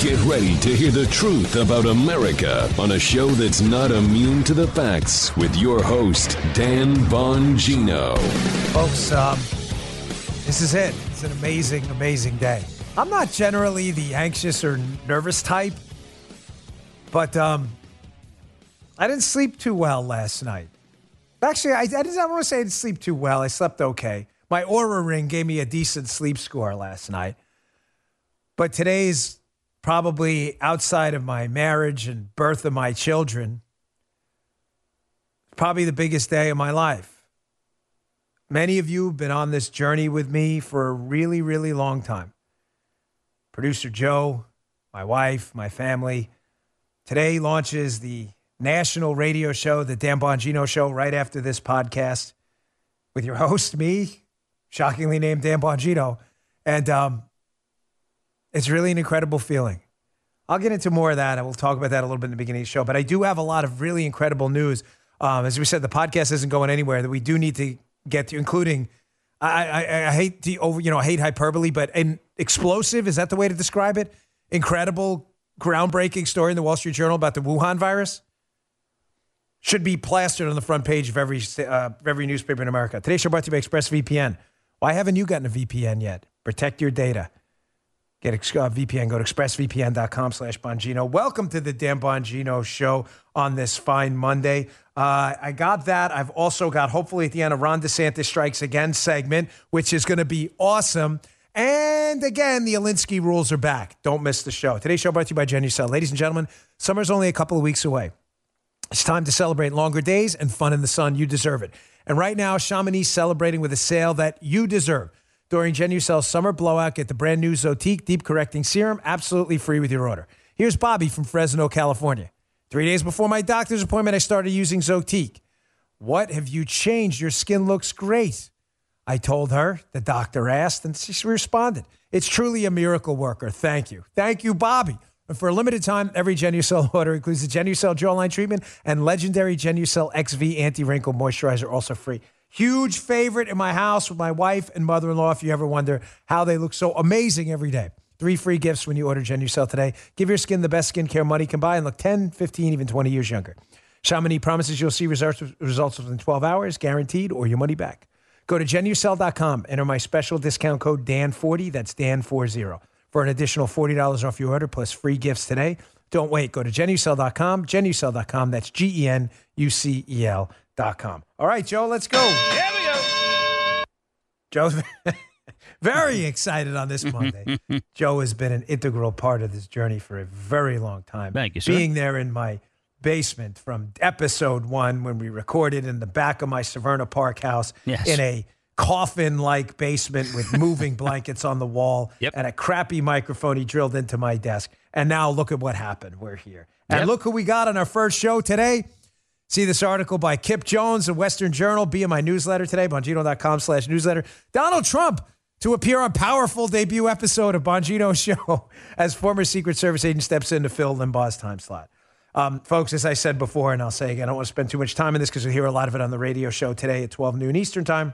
Get ready to hear the truth about America on a show that's not immune to the facts with your host, Dan Bongino. Folks, this is it. It's an amazing, amazing day. I'm not generally the anxious or nervous type, but I didn't sleep too well last night. Actually, I don't want to say I didn't sleep too well. I slept okay. My Oura Ring gave me a decent sleep score last night. But today's probably, outside of my marriage and birth of my children, probably the biggest day of my life. Many of you have been on this journey with me for a really, really long time. Producer Joe, my wife, my family. Today launches the national radio show, the Dan Bongino Show, right after this podcast with your host, me, shockingly named Dan Bongino. And it's really an incredible feeling. I'll get into more of that, and we'll talk about that a little bit in the beginning of the show. But I do have a lot of really incredible news. As we said, the podcast isn't going anywhere that we do need to get to, including, I hate to I hate hyperbole, but an explosive, is that the way to describe it? Incredible, groundbreaking story in the Wall Street Journal about the Wuhan virus. Should be plastered on the front page of every newspaper in America. Today's show brought to you by ExpressVPN. Why haven't you gotten a VPN yet? Protect your data. Get a VPN. Go to expressvpn.com/Bongino. Welcome to the Dan Bongino Show on this fine Monday. I got that. I've also got, hopefully at the end, a Ron DeSantis Strikes Again segment, which is going to be awesome. And again, the Alinsky rules are back. Don't miss the show. Today's show brought to you by Genucel. Ladies and gentlemen, summer's only a couple of weeks away. It's time to celebrate longer days and fun in the sun. You deserve it. And right now, Chamonix celebrating with a sale that you deserve. During Genucel's summer blowout, get the brand new Zotique Deep Correcting Serum absolutely free with your order. Here's Bobby from Fresno, California. 3 days before my doctor's appointment, I started using Zotique. What have you changed? Your skin looks great. I told her, the doctor asked, and she responded. It's truly a miracle worker. Thank you. Thank you, Bobby. And for a limited time, every Genucel order includes the Genucel Jawline Treatment and legendary Genucel XV Anti-Wrinkle Moisturizer, also free. Huge favorite in my house with my wife and mother-in-law, if you ever wonder how they look so amazing every day. 3 free gifts when you order Genucel today. Give your skin the best skincare money can buy and look 10, 15, even 20 years younger. Chamonix promises you'll see results within 12 hours, guaranteed, or your money back. Go to Genucel.com. Enter my special discount code DAN40, that's DAN40, for an additional $40 off your order plus free gifts today. Don't wait. Go to Genucel.com, Genucel.com, that's GENUCEL.com. All right, Joe, let's go. Here we go. Joe's very excited on this Monday. Joe has been an integral part of this journey for a very long time. Thank you, sir. Being there in my basement from episode 1 when we recorded in the back of my Severna Park house in a coffin-like basement with moving blankets on the wall and a crappy microphone he drilled into my desk. And now look at what happened. We're here. And look who we got on our first show today. See this article by Kip Jones of Western Journal. Be in my newsletter today, Bongino.com/newsletter. Donald Trump to appear on powerful debut episode of Bongino Show as former Secret Service agent steps in to fill Limbaugh's time slot. Folks, as I said before, and I'll say again, I don't want to spend too much time on this because you'll hear a lot of it on the radio show today at 12 noon Eastern time.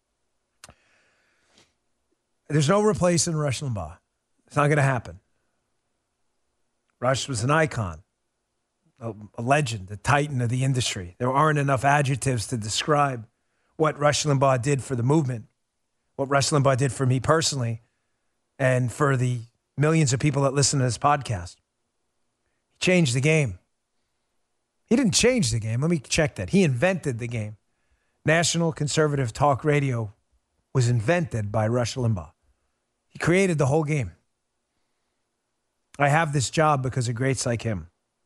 There's no replacing Rush Limbaugh. It's not going to happen. Rush was an icon, a legend, a titan of the industry. There aren't enough adjectives to describe what Rush Limbaugh did for the movement, what Rush Limbaugh did for me personally, and for the millions of people that listen to this podcast. He changed the game. He didn't change the game. Let me check that. He invented the game. National conservative talk radio was invented by Rush Limbaugh. He created the whole game. I have this job because of greats like him.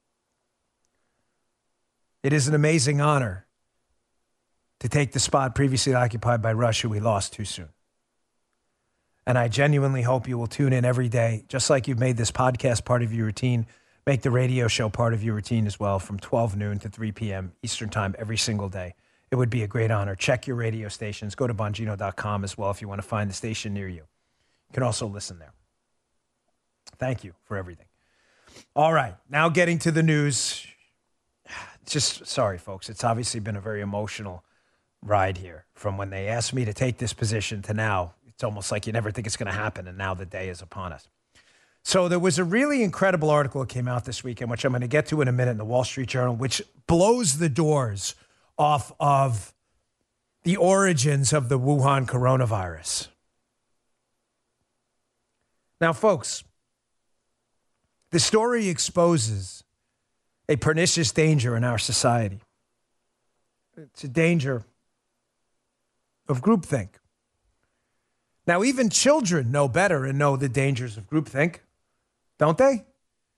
It is an amazing honor to take the spot previously occupied by Rush, who we lost too soon. And I genuinely hope you will tune in every day, just like you've made this podcast part of your routine. Make the radio show part of your routine as well, from 12 noon to 3 p.m. Eastern time every single day. It would be a great honor. Check your radio stations. Go to Bongino.com as well if you want to find the station near you. You can also listen there. Thank you for everything. All right, now getting to the news. Just sorry, folks. It's obviously been a very emotional ride here from when they asked me to take this position to now. It's almost like you never think it's going to happen, and now the day is upon us. So there was a really incredible article that came out this weekend, which I'm going to get to in a minute in the Wall Street Journal, which blows the doors off of the origins of the Wuhan coronavirus. Now, folks, the story exposes a pernicious danger in our society. It's a danger of groupthink. Now, even children know better and know the dangers of groupthink, don't they?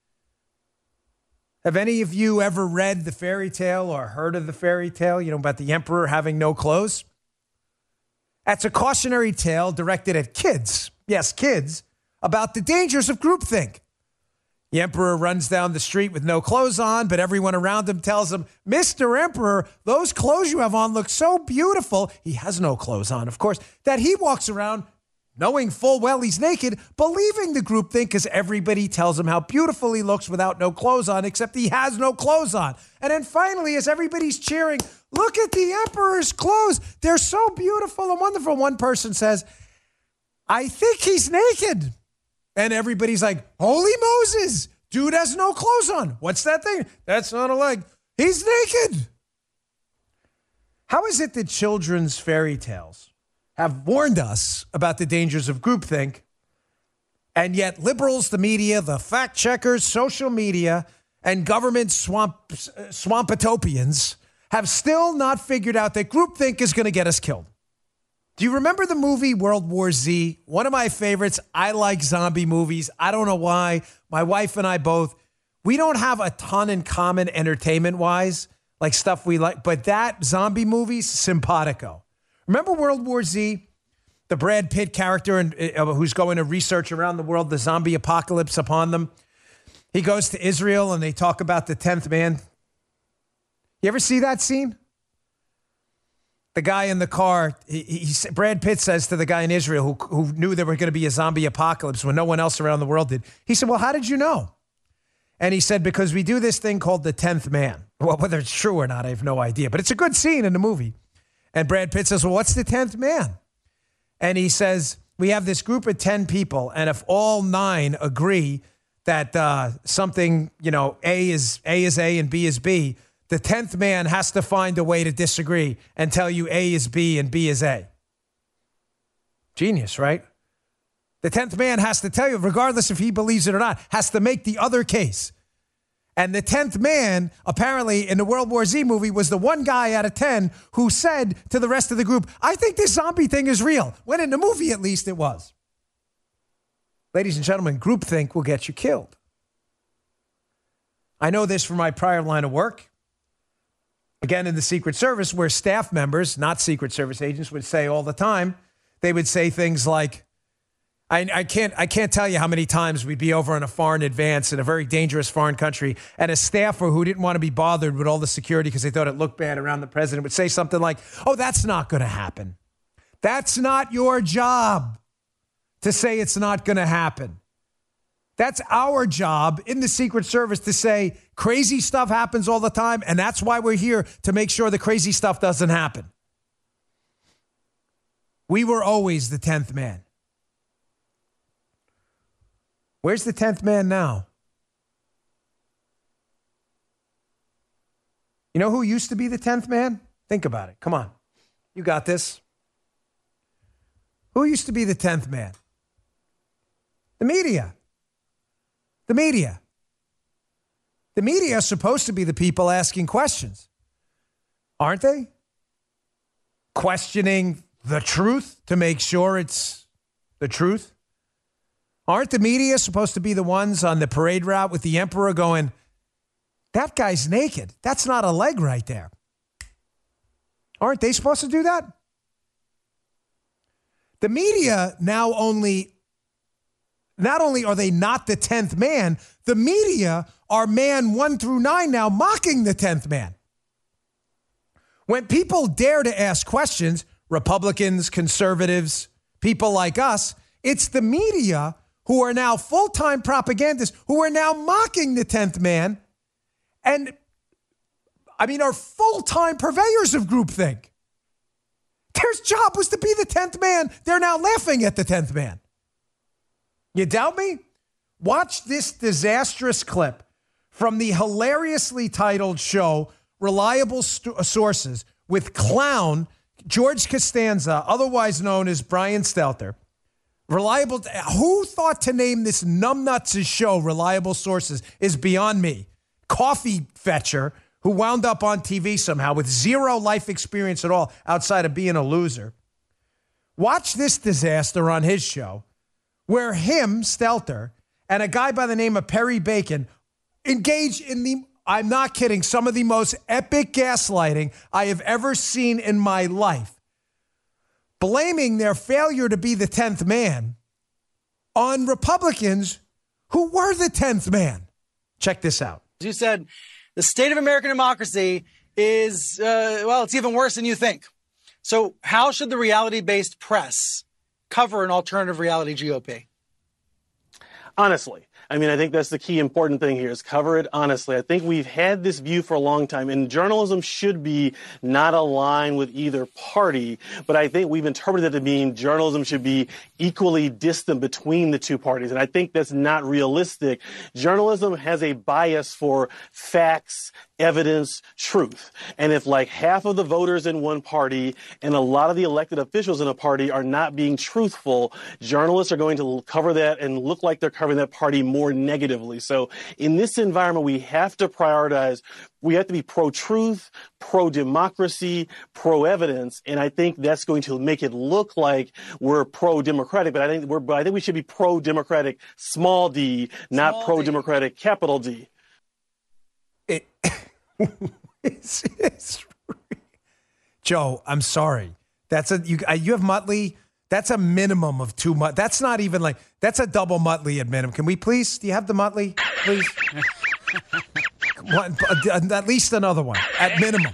Have any of you ever read the fairy tale or heard of the fairy tale, about the emperor having no clothes? That's a cautionary tale directed at kids. Yes, kids, about the dangers of groupthink. The emperor runs down the street with no clothes on, but everyone around him tells him, Mr. Emperor, those clothes you have on look so beautiful. He has no clothes on, of course, that he walks around knowing full well he's naked, believing the groupthink because everybody tells him how beautiful he looks without no clothes on, except he has no clothes on. And then finally, as everybody's cheering, look at the emperor's clothes. They're so beautiful and wonderful. One person says, I think he's naked. And everybody's like, holy Moses, dude has no clothes on. What's that thing? That's not a leg. He's naked. How is it that children's fairy tales have warned us about the dangers of groupthink, and yet liberals, the media, the fact checkers, social media, and government swampatopians have still not figured out that groupthink is going to get us killed? Do you remember the movie World War Z? One of my favorites. I like zombie movies. I don't know why. My wife and I both, we don't have a ton in common entertainment-wise, like stuff we like, but that zombie movie, simpatico. Remember World War Z? The Brad Pitt character who's going to research around the world, the zombie apocalypse upon them. He goes to Israel and they talk about the 10th man. You ever see that scene? The guy in the car, Brad Pitt says to the guy in Israel who knew there were going to be a zombie apocalypse when no one else around the world did. He said, well, how did you know? And he said, because we do this thing called the 10th man. Well, whether it's true or not, I have no idea. But it's a good scene in the movie. And Brad Pitt says, well, what's the 10th man? And he says, we have this group of 10 people. And if all 9 agree that something, A is A and B is B, the 10th man has to find a way to disagree and tell you A is B and B is A. Genius, right? The 10th man has to tell you, regardless if he believes it or not, has to make the other case. And the 10th man, apparently, in the World War Z movie, was the one guy out of 10 who said to the rest of the group, I think this zombie thing is real. When in the movie, at least, it was. Ladies and gentlemen, groupthink will get you killed. I know this from my prior line of work. Again, in the Secret Service, where staff members, not Secret Service agents, would say all the time, they would say things like, I can't tell you how many times we'd be over on a foreign advance in a very dangerous foreign country, and a staffer who didn't want to be bothered with all the security because they thought it looked bad around the president would say something like, oh, that's not going to happen. That's not your job to say it's not going to happen. That's our job in the Secret Service to say crazy stuff happens all the time, and that's why we're here, to make sure the crazy stuff doesn't happen. We were always the 10th man. Where's the 10th man now? You know who used to be the 10th man? Think about it. Come on. You got this. Who used to be the 10th man? The media. The media. The media are supposed to be the people asking questions, aren't they? Questioning the truth to make sure it's the truth. Aren't the media supposed to be the ones on the parade route with the emperor going, that guy's naked. That's not a leg right there. Aren't they supposed to do that? The media not only are they not the 10th man, the media are man 1 through 9 now mocking the 10th man. When people dare to ask questions, Republicans, conservatives, people like us, it's the media who are now full-time propagandists who are now mocking the 10th man and, are full-time purveyors of groupthink. Their job was to be the 10th man. They're now laughing at the 10th man. You doubt me? Watch this disastrous clip from the hilariously titled show, Reliable Sources, with clown George Costanza, otherwise known as Brian Stelter. Reliable. Who thought to name this numbnuts' show Reliable Sources is beyond me. Coffee fetcher who wound up on TV somehow with zero life experience at all outside of being a loser. Watch this disaster on his show where him, Stelter, and a guy by the name of Perry Bacon engage in the, I'm not kidding, some of the most epic gaslighting I have ever seen in my life, blaming their failure to be the 10th man on Republicans who were the 10th man. Check this out. You said the state of American democracy is, well, it's even worse than you think. So how should the reality-based press cover an alternative reality GOP? Honestly. I mean, I think that's the key important thing here is cover it honestly. I think we've had this view for a long time, and journalism should be not aligned with either party, but I think we've interpreted it to mean journalism should be equally distant between the two parties, and I think that's not realistic. Journalism has a bias for facts, evidence, truth. And if like half of the voters in one party and a lot of the elected officials in a party are not being truthful, journalists are going to cover that and look like they're covering that party more negatively. So in this environment, we have to prioritize. We have to be pro-truth, pro-democracy, pro-evidence, and I think that's going to make it look like we're pro-democratic. But I think we should be pro-democratic, small d, not pro-democratic, capital D. Joe, I'm sorry. That's you have Muttley. That's a minimum of 2 months. That's not even like, that's a double Muttley at minimum. Can we please, do you have the Muttley, please? At least another one, at minimum.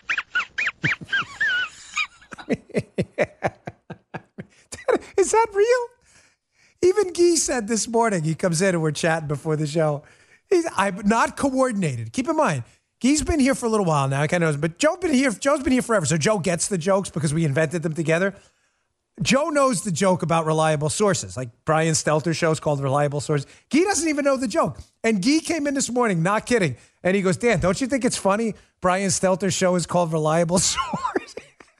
Is that real? Even Guy said this morning, he comes in and we're chatting before the show. I'm not coordinated. Keep in mind, Guy's been here for a little while now. I kind of know, but Joe's been here forever. So Joe gets the jokes because we invented them together. Joe knows the joke about reliable sources. Like Brian Stelter's show is called Reliable Sources. Guy doesn't even know the joke. And Guy came in this morning, not kidding. And he goes, Dan, don't you think it's funny? Brian Stelter's show is called Reliable Sources.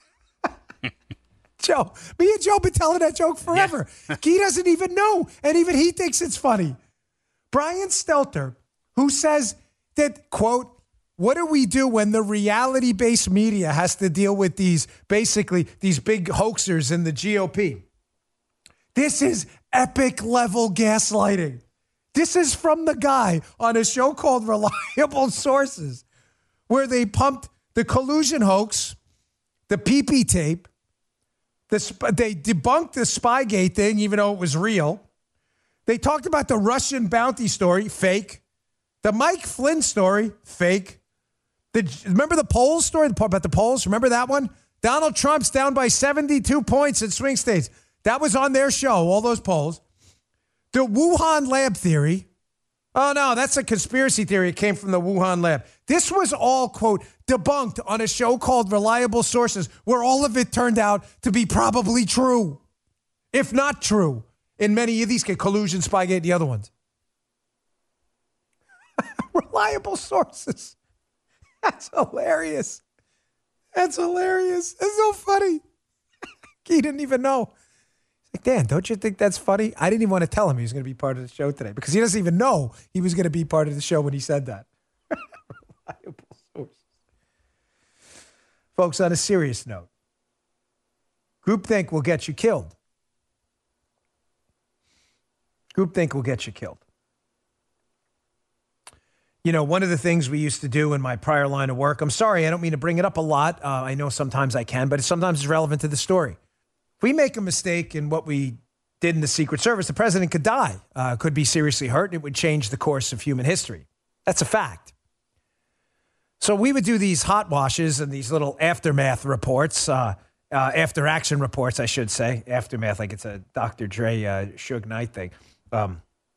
Joe, me and Joe been telling that joke forever. Yeah. Guy doesn't even know. And even he thinks it's funny. Brian Stelter, who says that, quote, what do we do when the reality-based media has to deal with these big hoaxers in the GOP? This is epic-level gaslighting. This is from the guy on a show called Reliable Sources, where they pumped the collusion hoax, the PP tape, they debunked the Spygate thing, even though it was real. They talked about the Russian bounty story, fake. The Mike Flynn story, fake. Remember the polls story about the polls? Remember that one? Donald Trump's down by 72 points in swing states. That was on their show, all those polls. The Wuhan lab theory. Oh, no, that's a conspiracy theory. It came from the Wuhan lab. This was all, quote, debunked on a show called Reliable Sources, where all of it turned out to be probably true, if not true, in many of these cases, collusion, Spygate, the other ones. Reliable Sources. That's hilarious. That's hilarious. That's so funny. He didn't even know. He's like, Dan, don't you think that's funny? I didn't even want to tell him he was going to be part of the show today because he doesn't even know he was going to be part of the show when he said that. Reliable Sources. Folks, on a serious note, groupthink will get you killed. Groupthink will get you killed. You know, one of the things we used to do in my prior line of work, I'm sorry, I don't mean to bring it up a lot. I know sometimes I can, but sometimes it's relevant to the story. If we make a mistake in what we did in the Secret Service, the president could die, could be seriously hurt, and it would change the course of human history. That's a fact. So we would do these hot washes and these little aftermath reports, after action reports, I should say. Aftermath, like it's a Dr. Dre, Suge Knight thing.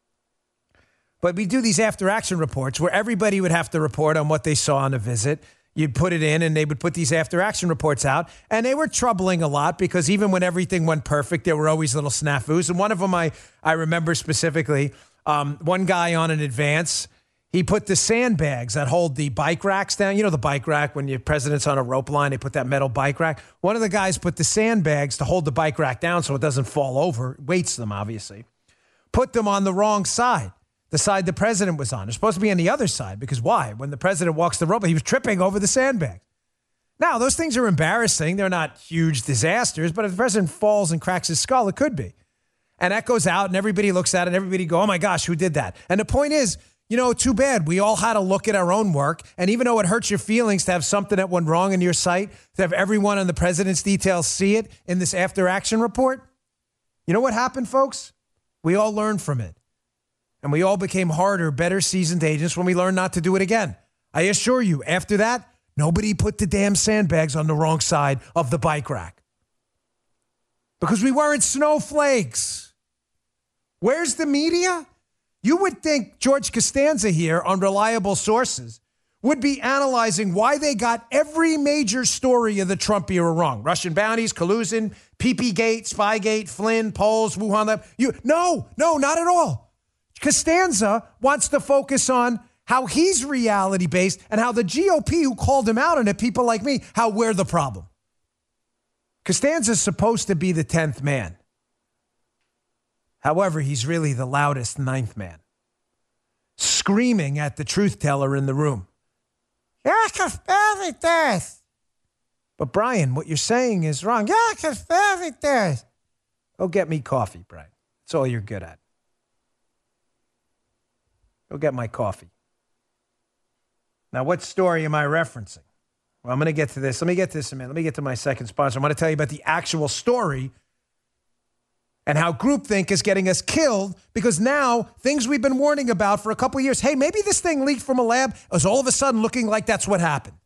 But we do these after-action reports where everybody would have to report on what they saw on a visit. You'd put it in, and they would put these after-action reports out, and they were troubling a lot because even when everything went perfect, there were always little snafus. And one of them I remember specifically, one guy on an advance, he put the sandbags that hold the bike racks down. You know the bike rack, when your president's on a rope line, they put that metal bike rack. One of the guys put the sandbags to hold the bike rack down so it doesn't fall over. Weights them, obviously. Put them on the wrong side. The side the president was on. They're supposed to be on the other side because why? When the president walks the rope, he was tripping over the sandbags. Now, those things are embarrassing. They're not huge disasters, but if the president falls and cracks his skull, it could be. And that goes out, and everybody looks at it, and everybody go, oh, my gosh, who did that? And the point is, too bad. We all had to look at our own work, and even though it hurts your feelings to have something that went wrong in your site, to have everyone on the president's details see it in this after-action report, you know what happened, folks? We all learned from it. And we all became harder, better seasoned agents when we learned not to do it again. I assure you, after that, nobody put the damn sandbags on the wrong side of the bike rack. Because we weren't snowflakes. Where's the media? You would think George Costanza here on Reliable Sources would be analyzing why they got every major story of the Trump era wrong. Russian bounties, collusion, PP-gate, Spygate, Flynn, polls, Wuhan lab. No, not at all. Costanza wants to focus on how he's reality-based and how the GOP, who called him out on it, people like me, how we're the problem. Costanza's supposed to be the 10th man. However, he's really the loudest 9th man, screaming at the truth teller in the room. Yeah, conspiracy theorist. But Brian, what you're saying is wrong. Yeah, conspiracy theorist. Go get me coffee, Brian. That's all you're good at. Go get my coffee. Now, what story am I referencing? Well, I'm going to get to this. Let me get to this in a minute. Let me get to my second sponsor. I'm going to tell you about the actual story and how groupthink is getting us killed because now things we've been warning about for a couple of years, hey, maybe this thing leaked from a lab, is all of a sudden looking like that's what happened.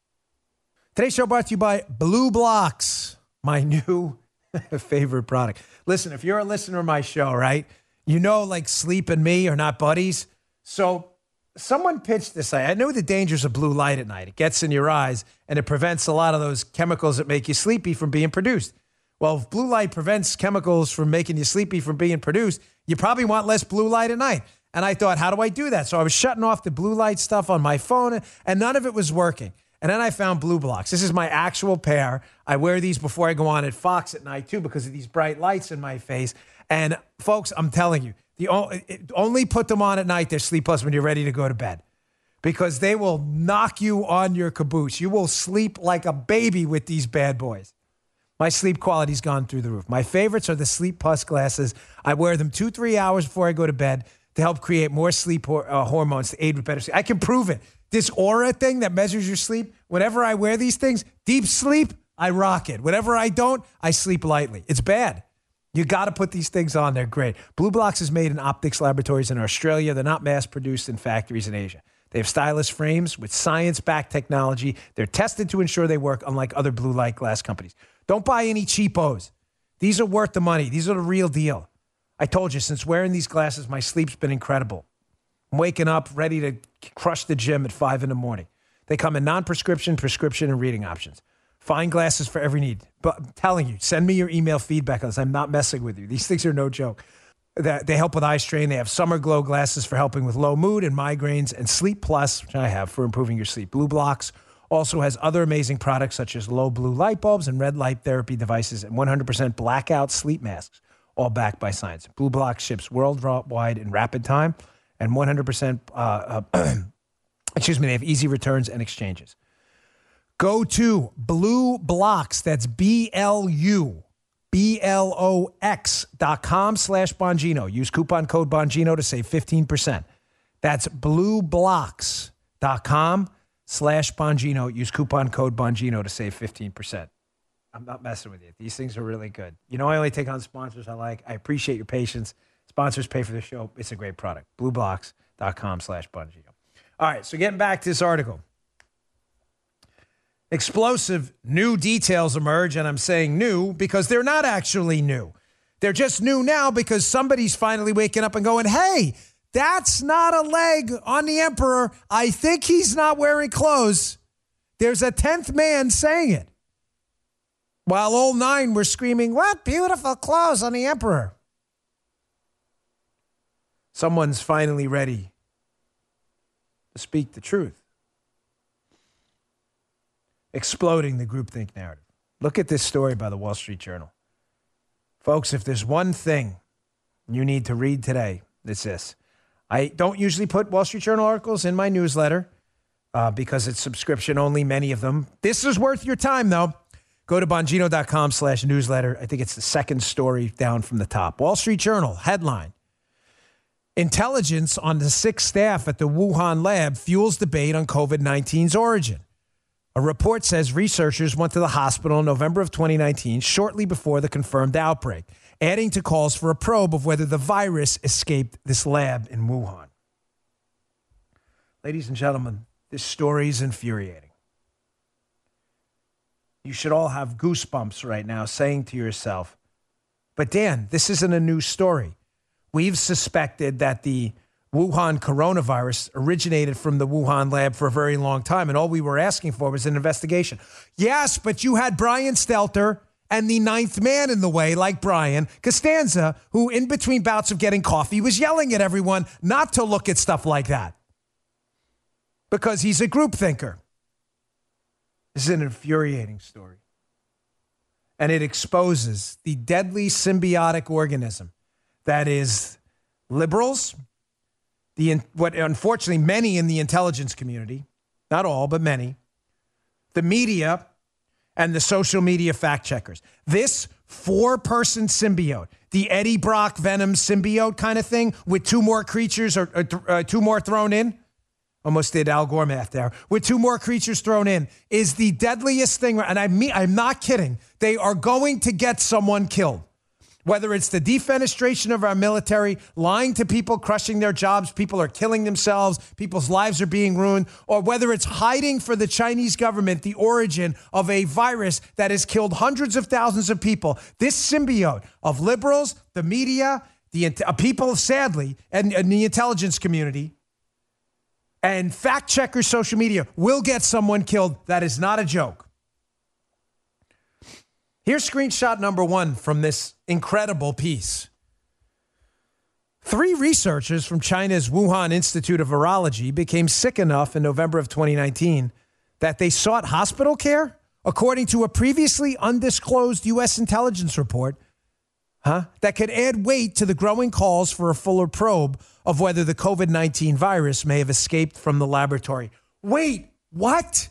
Today's show brought to you by Blue Blocks, my new favorite product. Listen, if you're a listener of my show, right, like sleep and me are not buddies. So someone pitched this. I know the dangers of blue light at night. It gets in your eyes, and it prevents a lot of those chemicals that make you sleepy from being produced. Well, if blue light prevents chemicals from making you sleepy from being produced, you probably want less blue light at night. And I thought, how do I do that? So I was shutting off the blue light stuff on my phone, and none of it was working. And then I found Blue Blocks. This is my actual pair. I wear these before I go on at Fox at night, too, because of these bright lights in my face. And, folks, I'm telling you, only put them on at night. They're Sleep Plus when you're ready to go to bed because they will knock you on your caboose. You will sleep like a baby with these bad boys. My sleep quality's gone through the roof. My favorites are the Sleep Plus glasses. I wear them 2-3 hours before I go to bed to help create more sleep hormones to aid with better sleep. I can prove it. This Aura thing that measures your sleep, whenever I wear these things, deep sleep, I rock it. Whenever I don't, I sleep lightly. It's bad. You got to put these things on. They're great. Blue Blocks is made in optics laboratories in Australia. They're not mass-produced in factories in Asia. They have stylish frames with science-backed technology. They're tested to ensure they work, unlike other blue light glass companies. Don't buy any cheapos. These are worth the money. These are the real deal. I told you, since wearing these glasses, my sleep's been incredible. I'm waking up ready to crush the gym at 5 in the morning. They come in non-prescription, prescription, and reading options. Fine glasses for every need. But I'm telling you, send me your email feedback on this. I'm not messing with you. These things are no joke. They help with eye strain. They have Summer Glow glasses for helping with low mood and migraines, and Sleep Plus, which I have, for improving your sleep. Blue Blocks also has other amazing products such as low blue light bulbs and red light therapy devices and 100% blackout sleep masks, all backed by science. Blue Blocks ships worldwide in rapid time and 100%, they have easy returns and exchanges. Go to Blue Blocks, that's BLUBLOX.com/Bongino. Use coupon code Bongino to save 15%. That's blueblocks.com/Bongino. Use coupon code Bongino to save 15%. I'm not messing with you. These things are really good. I only take on sponsors I like. I appreciate your patience. Sponsors pay for the show. It's a great product. blueblocks.com/Bongino. All right, so getting back to this article. Explosive new details emerge, and I'm saying new because they're not actually new. They're just new now because somebody's finally waking up and going, hey, that's not a leg on the emperor. I think he's not wearing clothes. there's a 10th man saying it. While all 9 were screaming, "What beautiful clothes on the emperor." Someone's finally ready to speak the truth. Exploding the groupthink narrative. Look at this story by the Wall Street Journal. Folks, if there's one thing you need to read today, it's this. I don't usually put Wall Street Journal articles in my newsletter because it's subscription only, many of them. This is worth your time, though. Go to Bongino.com/newsletter. I think it's the second story down from the top. Wall Street Journal, headline. Intelligence on the 6 staff at the Wuhan lab fuels debate on COVID-19's origin. A report says researchers went to the hospital in November of 2019, shortly before the confirmed outbreak, adding to calls for a probe of whether the virus escaped this lab in Wuhan. Ladies and gentlemen, this story is infuriating. You should all have goosebumps right now saying to yourself, but Dan, this isn't a new story. We've suspected that the Wuhan coronavirus originated from the Wuhan lab for a very long time, and all we were asking for was an investigation. Yes, but you had Brian Stelter and the 9th man in the way, like Brian Costanza, who in between bouts of getting coffee was yelling at everyone not to look at stuff like that because he's a group thinker. This is an infuriating story. And it exposes the deadly symbiotic organism that is liberals, what unfortunately many in the intelligence community, not all, but many, the media, and the social media fact checkers. This 4-person symbiote, the Eddie Brock Venom symbiote kind of thing with 2 more creatures or 2 more thrown in, almost did Al Gore math there, with 2 more creatures thrown in, is the deadliest thing. And I'm not kidding. They are going to get someone killed. Whether it's the defenestration of our military, lying to people, crushing their jobs, people are killing themselves, people's lives are being ruined, or whether it's hiding for the Chinese government the origin of a virus that has killed hundreds of thousands of people, this symbiote of liberals, the media, the people, sadly, and the intelligence community, and fact checkers, social media, will get someone killed. That is not a joke. Here's screenshot number 1 from this incredible piece. 3 researchers from China's Wuhan Institute of Virology became sick enough in November of 2019 that they sought hospital care, according to a previously undisclosed U.S. intelligence report, that could add weight to the growing calls for a fuller probe of whether the COVID-19 virus may have escaped from the laboratory. Wait, what?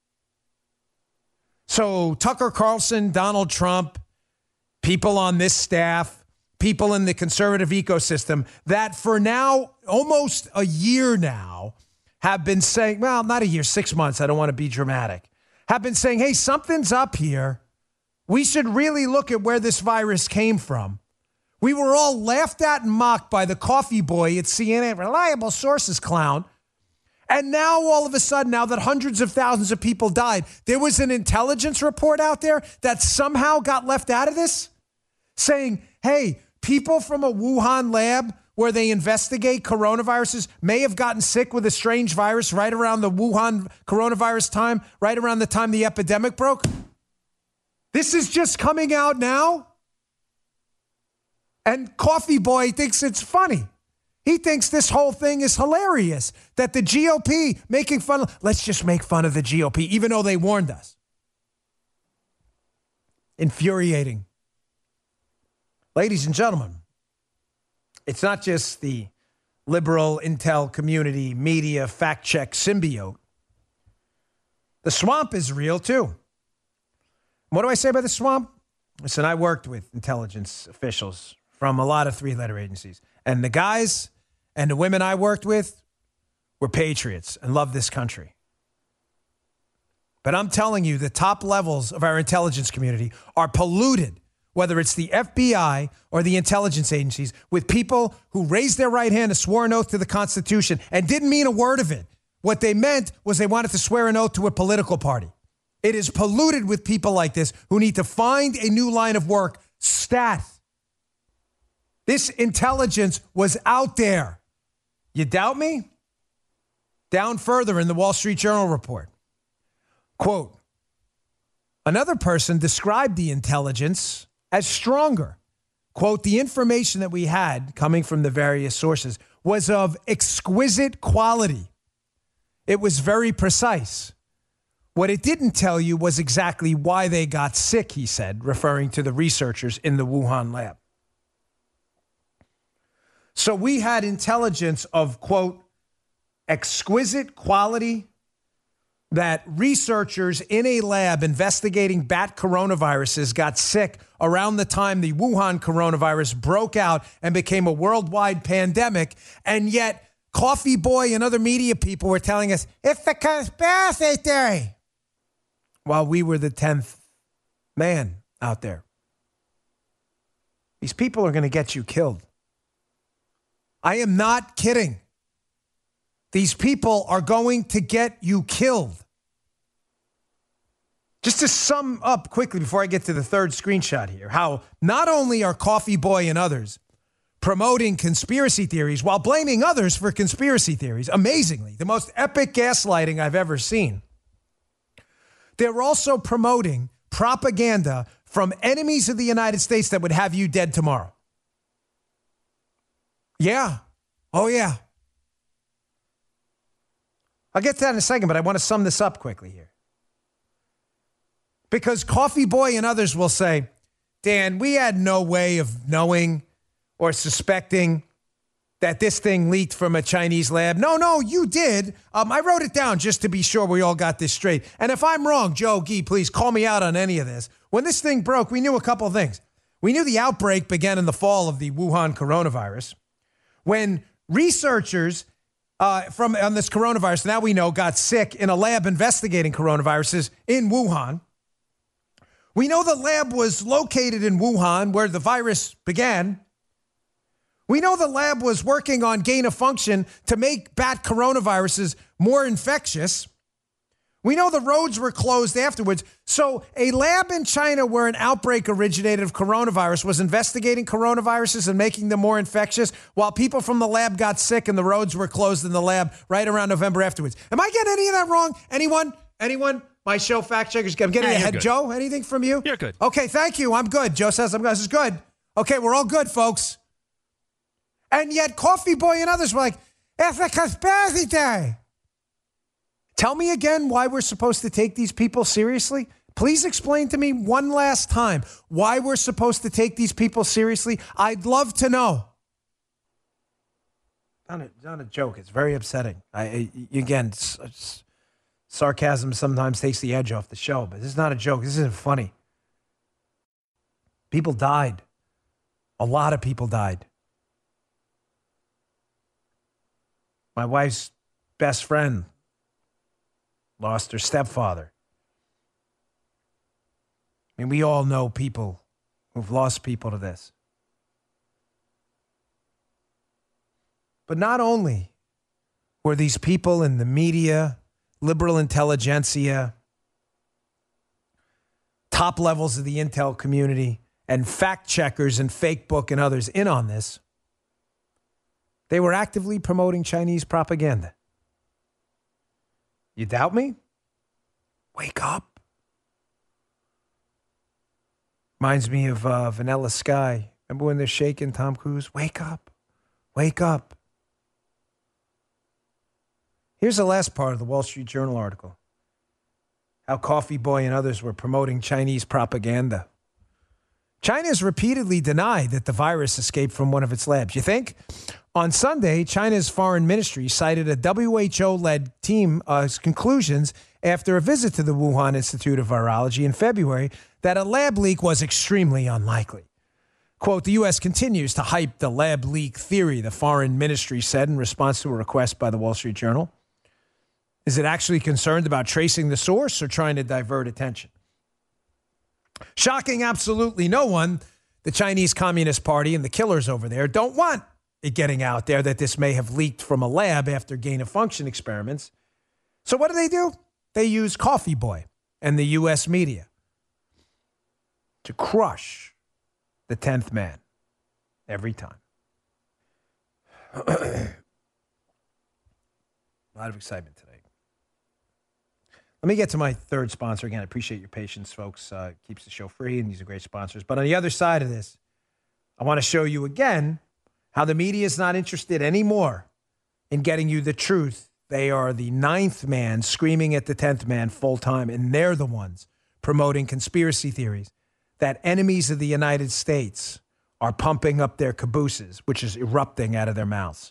So Tucker Carlson, Donald Trump, people on this staff, people in the conservative ecosystem that for now, almost a year now, have been saying, well, not a year, 6 months, I don't want to be dramatic, have been saying, hey, something's up here. We should really look at where this virus came from. We were all laughed at and mocked by the coffee boy at CNN, reliable sources clown. And now, all of a sudden, now that hundreds of thousands of people died, there was an intelligence report out there that somehow got left out of this, saying, hey, people from a Wuhan lab where they investigate coronaviruses may have gotten sick with a strange virus right around the Wuhan coronavirus time, right around the time the epidemic broke. This is just coming out now. And Coffee Boy thinks it's funny. He thinks this whole thing is hilarious, that the GOP making fun of, let's just make fun of the GOP, even though they warned us. Infuriating. Ladies and gentlemen, it's not just the liberal intel community, media, fact check symbiote. The swamp is real too. What do I say about the swamp? Listen, I worked with intelligence officials from a lot of 3-letter agencies, and the guys and the women I worked with were patriots and loved this country. But I'm telling you, the top levels of our intelligence community are polluted, whether it's the FBI or the intelligence agencies, with people who raised their right hand and swore an oath to the Constitution and didn't mean a word of it. What they meant was they wanted to swear an oath to a political party. It is polluted with people like this who need to find a new line of work. Stat. This intelligence was out there. You doubt me? Down further in the Wall Street Journal report. Quote, another person described the intelligence as stronger. Quote, the information that we had coming from the various sources was of exquisite quality. It was very precise. What it didn't tell you was exactly why they got sick, he said, referring to the researchers in the Wuhan lab. So we had intelligence of, quote, exquisite quality that researchers in a lab investigating bat coronaviruses got sick around the time the Wuhan coronavirus broke out and became a worldwide pandemic. And yet Coffee Boy and other media people were telling us it's a conspiracy theory, while we were the 10th man out there. These people are going to get you killed. I am not kidding. These people are going to get you killed. Just to sum up quickly before I get to the third screenshot here, how not only are Coffee Boy and others promoting conspiracy theories while blaming others for conspiracy theories, amazingly, the most epic gaslighting I've ever seen. They're also promoting propaganda from enemies of the United States that would have you dead tomorrow. Yeah. Oh, yeah. I'll get to that in a second, but I want to sum this up quickly here. Because Coffee Boy and others will say, Dan, we had no way of knowing or suspecting that this thing leaked from a Chinese lab. No, you did. I wrote it down just to be sure we all got this straight. And if I'm wrong, Joe Gee, please call me out on any of this. When this thing broke, we knew a couple of things. We knew the outbreak began in the fall of the Wuhan coronavirus, when researchers on this coronavirus, now we know, got sick in a lab investigating coronaviruses in Wuhan. We know the lab was located in Wuhan, where the virus began. We know the lab was working on gain of function to make bat coronaviruses more infectious. We know the roads were closed afterwards. So a lab in China where an outbreak originated of coronavirus was investigating coronaviruses and making them more infectious while people from the lab got sick and the roads were closed in the lab right around November afterwards. Am I getting any of that wrong? Anyone? My show fact checkers. I'm getting ahead. Joe, anything from you? You're good. Okay, thank you. I'm good. Joe says I'm good. This is good. Okay, we're all good, folks. And yet Coffee Boy and others were like, it's a conspiracy theory. Tell me again why we're supposed to take these people seriously. Please explain to me one last time why we're supposed to take these people seriously. I'd love to know. It's not a joke. It's very upsetting. Sarcasm sometimes takes the edge off the show, but this is not a joke. This isn't funny. People died. A lot of people died. My wife's best friend lost her stepfather. I mean, we all know people who've lost people to this. But not only were these people in the media, liberal intelligentsia, top levels of the intel community, and fact checkers and fake book and others in on this, they were actively promoting Chinese propaganda. You doubt me? Wake up. Reminds me of Vanilla Sky. Remember when they're shaking Tom Cruise? Wake up. Wake up. Here's the last part of the Wall Street Journal article. How Coffee Boy and others were promoting Chinese propaganda. China has repeatedly denied that the virus escaped from one of its labs. You think? On Sunday, China's foreign ministry cited a WHO-led team's conclusions after a visit to the Wuhan Institute of Virology in February that a lab leak was extremely unlikely. Quote, the U.S. continues to hype the lab leak theory, the foreign ministry said in response to a request by the Wall Street Journal. Is it actually concerned about tracing the source or trying to divert attention? Shocking absolutely no one, the Chinese Communist Party and the killers over there don't want it getting out there that this may have leaked from a lab after gain-of-function experiments. So what do? They use Coffee Boy and the U.S. media to crush the 10th man every time. A lot of excitement today. Let me get to my third sponsor again. I appreciate your patience, folks. Keeps the show free, and these are great sponsors. But on the other side of this, I want to show you again how the media is not interested anymore in getting you the truth. They are the 9th man screaming at the 10th man full time, and they're the ones promoting conspiracy theories that enemies of the United States are pumping up their cabooses, which is erupting out of their mouths.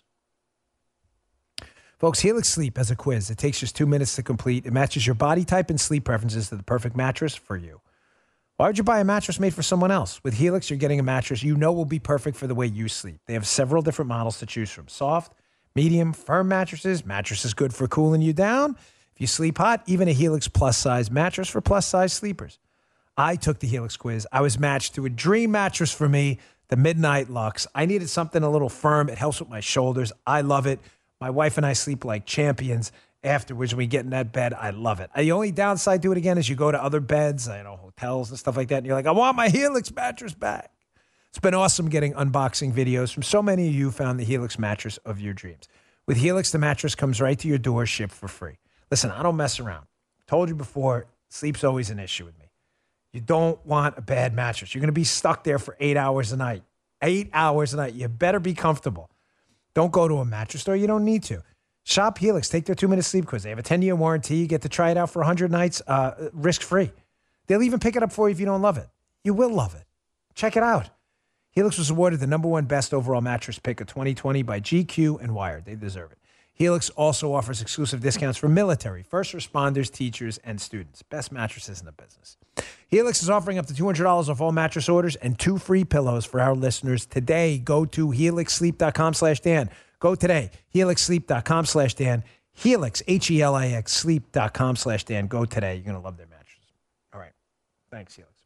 Folks, Helix Sleep has a quiz. It takes just 2 minutes to complete. It matches your body type and sleep preferences to the perfect mattress for you. Why would you buy a mattress made for someone else? With Helix, you're getting a mattress you know will be perfect for the way you sleep. They have several different models to choose from. Soft, medium, firm mattresses. Mattresses good for cooling you down. If you sleep hot, even a Helix plus size mattress for plus size sleepers. I took the Helix quiz. I was matched to a dream mattress for me, the Midnight Lux. I needed something a little firm. It helps with my shoulders. I love it. My wife and I sleep like champions. Afterwards, when we get in that bed, I love it. The only downside to it, again, is you go to other beds, hotels and stuff like that, and you're like, I want my Helix mattress back. It's been awesome getting unboxing videos from so many of you who found the Helix mattress of your dreams. With Helix, the mattress comes right to your door, shipped for free. Listen, I don't mess around. Told you before, sleep's always an issue with me. You don't want a bad mattress. You're going to be stuck there for 8 hours a night. 8 hours a night. You better be comfortable. Don't go to a mattress store. You don't need to. Shop Helix. Take their 2-minute sleep quiz. They have a 10-year warranty. You get to try it out for 100 nights risk-free. They'll even pick it up for you if you don't love it. You will love it. Check it out. Helix was awarded the #1 best overall mattress pick of 2020 by GQ and Wired. They deserve it. Helix also offers exclusive discounts for military, first responders, teachers, and students. Best mattresses in the business. Helix is offering up to $200 off all mattress orders and 2 free pillows for our listeners today. Go to helixsleep.com/Dan. Go today. helixsleep.com/Dan. Helix, Helix, sleep.com/Dan. Go today. You're going to love their mattress. All right. Thanks, Helix.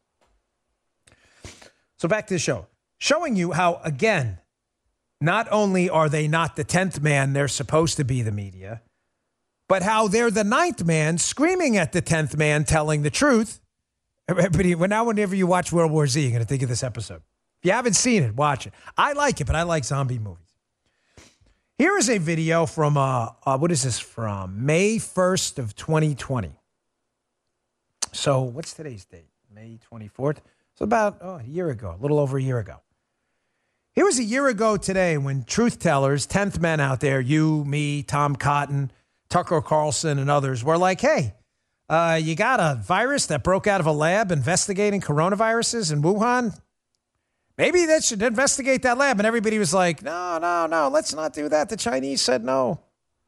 So back to the show. Showing you how, again, not only are they not the 10th man they're supposed to be, the media, but how they're the 9th man screaming at the 10th man telling the truth. Now, whenever you watch World War Z, you're going to think of this episode. If you haven't seen it, watch it. I like it, but I like zombie movies. Here is a video from, what is this from? May 1st of 2020. So what's today's date? May 24th? So about a year ago, a little over a year ago. It was a year ago today when truth tellers, 10th men out there, you, me, Tom Cotton, Tucker Carlson, and others were like, hey, you got a virus that broke out of a lab investigating coronaviruses in Wuhan? Maybe they should investigate that lab. And everybody was like, no, let's not do that. The Chinese said no.